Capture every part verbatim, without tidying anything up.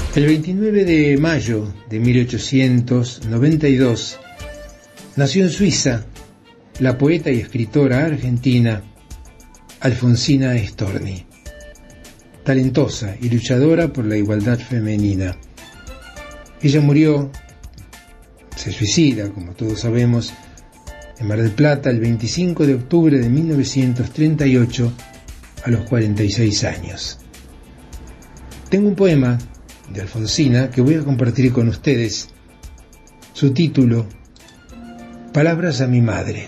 El veintinueve de mayo de mil ochocientos noventa y dos nació en Suiza la poeta y escritora argentina Alfonsina Storni, talentosa y luchadora por la igualdad femenina. Ella murió, se suicida, como todos sabemos, en Mar del Plata el veinticinco de octubre de mil novecientos treinta y ocho a los cuarenta y seis años. Tengo un poema de Alfonsina que voy a compartir con ustedes. Su título: Palabras a mi madre.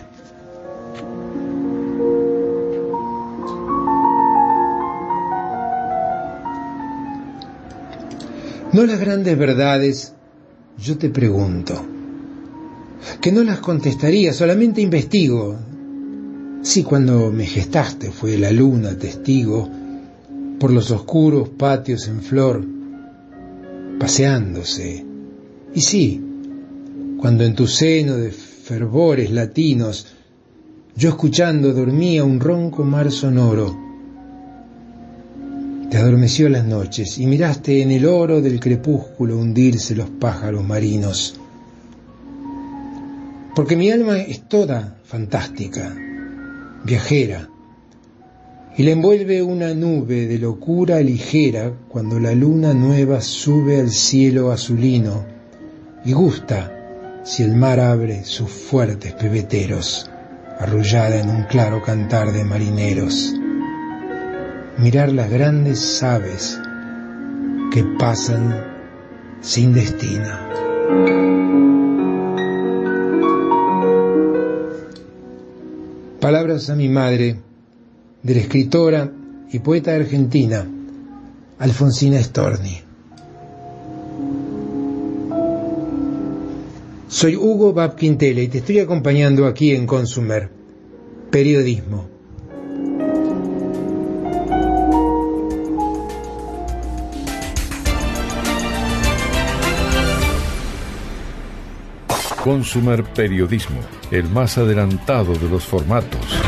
No las grandes verdades, yo te pregunto, que no las contestaría, solamente investigo. Si cuando me gestaste fue la luna testigo, por los oscuros patios en flor, paseándose. Y sí, cuando en tu seno de fervores latinos, yo escuchando dormía un ronco mar sonoro, te adormeció las noches y miraste en el oro del crepúsculo hundirse los pájaros marinos. Porque mi alma es toda fantástica, viajera, y la envuelve una nube de locura ligera cuando la luna nueva sube al cielo azulino y gusta si el mar abre sus fuertes pebeteros, arrullada en un claro cantar de marineros. Mirar las grandes aves que pasan sin destino. Palabras a mi madre, de la escritora y poeta argentina Alfonsina Storni. Soy Hugo Bab Quintela y te estoy acompañando aquí en Consumer Periodismo. Consumer Periodismo, el más adelantado de los formatos.